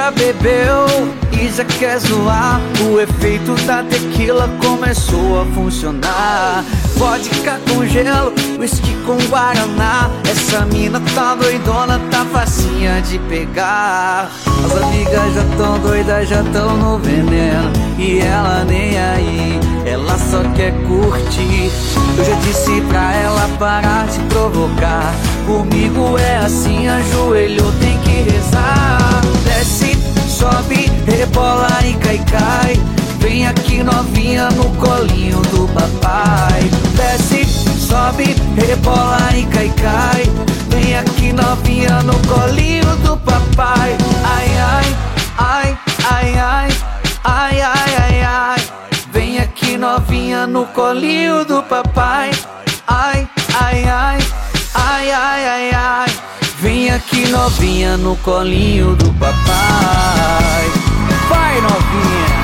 já bebeu e já quer zoar. O efeito da tequila começou a funcionar. Vodka com gelo, whisky com guaraná. Essa mina tá doidona, tá facinha de pegar. As amigas já tão doidas, já tão no veneno, e ela nem aí, ela só quer curtir. Eu já disse pra ela parar de provocar. Comigo é assim, ajoelhou, tem que rezar. Desce, sobe, rebola e cai. Vem aqui novinha no colinho do papai. Desce, sobe, rebola e cai. Vem aqui novinha no colinho do papai. Ai, ai, ai, ai, ai, ai, ai, ai, ai. Vem aqui novinha no colinho do papai. Ai, ai, ai, ai, ai, ai, ai. Vem aqui novinha no colinho do papai. Vai novinha.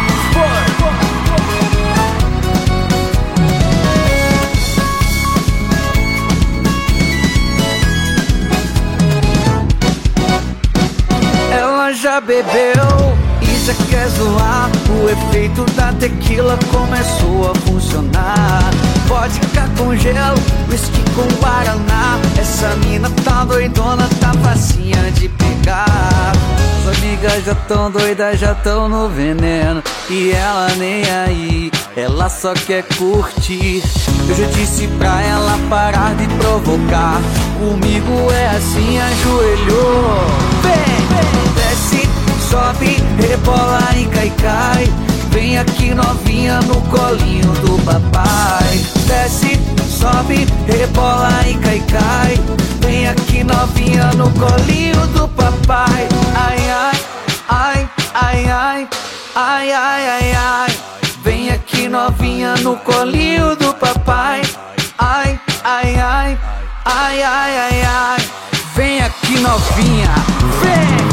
Ela já bebeu e já quer zoar. O efeito da tequila começou a funcionar. Vodka com gelo, whisky com guaraná. Essa mina tá doidona, tá facinha de pegar. As amigas já tão doidas, já tão no veneno, e ela nem aí, ela só quer curtir. Eu já disse pra ela parar de provocar. Comigo é assim, ajoelhou. Vem, desce, sobe, rebola e cai. Vem aqui novinha no colinho do papai. Desce, sobe, rebola e cai. Vem aqui novinha no colinho do papai. Ai, ai, ai, ai, ai, ai, ai, ai, ai. Vem aqui novinha no colinho do papai. Ai, ai, ai, ai, ai, ai, ai. Vem aqui novinha, vem.